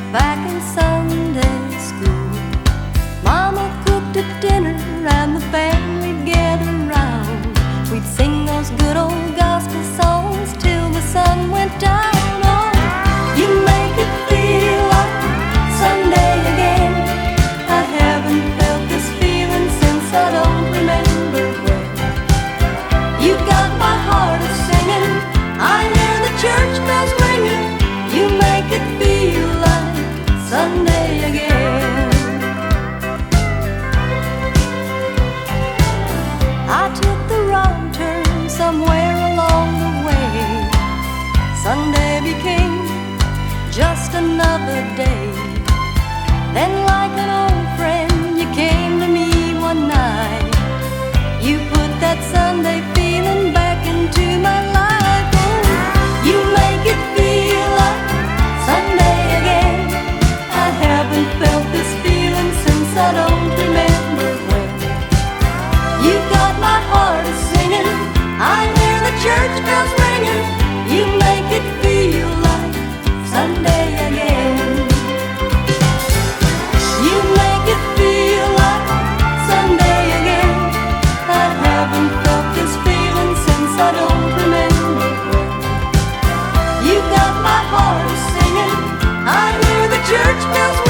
back in Sunday school. Mama cooked a dinner and the family'd gather round. We'd sing those good old gospel songs till the sun went down. Oh, you make it feel like Sunday again. I haven't felt this feeling since I don't remember when. You got my heart a-singing, I hear the church bells ringing. You make it feel like Sunday again. I took the wrong turn somewhere along the way. Sunday became just another day. Then like an old friend you came to me one night. You put that Sunday feeling back into my life. Oh, you make it feel like Sunday again. I haven't felt this feeling since I don't remember when. You got my heart a-singing, I hear the church bells ringing. You make it feel like Sunday again. You make it feel like Sunday again. I haven't felt this feeling since I don't remember when. You got my heart a-singing, I hear the church bells ringing.